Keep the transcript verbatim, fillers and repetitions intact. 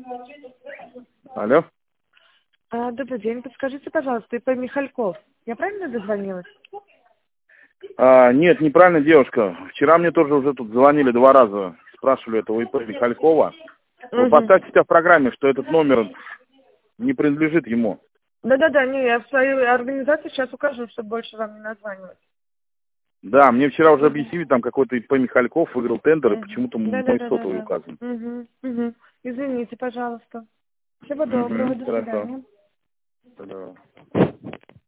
Алло. А, добрый день. Подскажите, пожалуйста, ИП Михальков. Я правильно дозвонилась? А, нет, неправильно, девушка. Вчера мне тоже уже тут звонили два раза. Спрашивали этого ИП Михалькова. Вы Угу. поставьте себя в программе, что этот номер не принадлежит ему. Да-да-да, не, я в своей организации сейчас укажу, чтобы больше вам не названивать. Да, мне вчера уже Угу. объяснили, там какой-то ИП Михальков выиграл тендер, и Угу. почему-то мой сотовый Да-да-да-да-да. указан. Угу. Угу. Извините, пожалуйста. Всего доброго, Угу, до хорошо. свидания. Тогда-